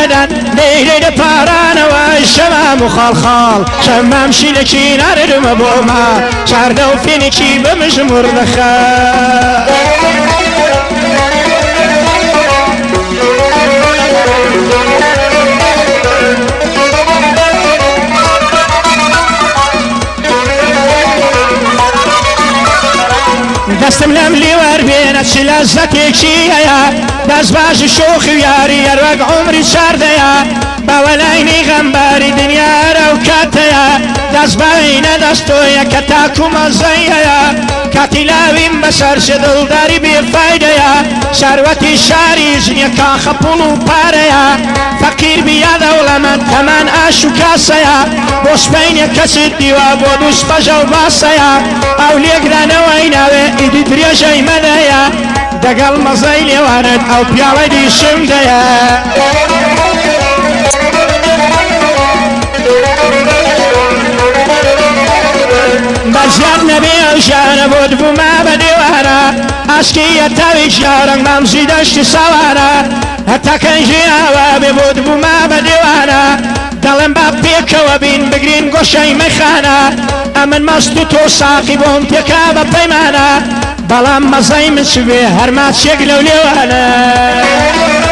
دەدەن دەیرێ پارانەوە شەمام و خاڵخاڵ شەمام شیلەکی نارمە بۆما چاردە و فێنێکی بەمژمڕ دەخە دەستم لەم لیوەر بێنە چ لەزەتێکی هەیە دەست باشی شۆخی و یاری هەروەک عومری چاردەیە بەوەلاینی غەمباری دنیارە و کاتەیە دەست بەینە دەستۆیە کە تاکو مەزەی هەیە کاتی لاویم بەسەر چ دڵداری بێفایدەیە شارەتی شاری ژنیە کاخەپوڵ و پارەیە فەقیر بیا دەوڵەمەند تەمان ئاش و کاسەیە بۆ سبەینێ کەچت دیوە بۆ دووس بەژە و باسەیە ئەو لێگرانەوەی ناوێ ئیدی درێژەی مەدەیە دەگەڵ مەزەی لێوانت ئەو پیاوە دیشم دەیە بەزیاد نەبێ ئەو ژیانە بۆ دبوومە بە دێوارە ئاسکی یەتاوی ژیارەنگ مامزی دەشتی ساوارە هەتا کەنژیاوە بێ بۆ دبوومە بە دێوانە دەڵێم با پێکەوە بین بگرین گۆشەی مەخانە ئەمن مەست و تۆ ساقی بۆم پێکا بە پەیمانە بەڵام مەزەی من چ بێ هەرماچێک لەو لێوانە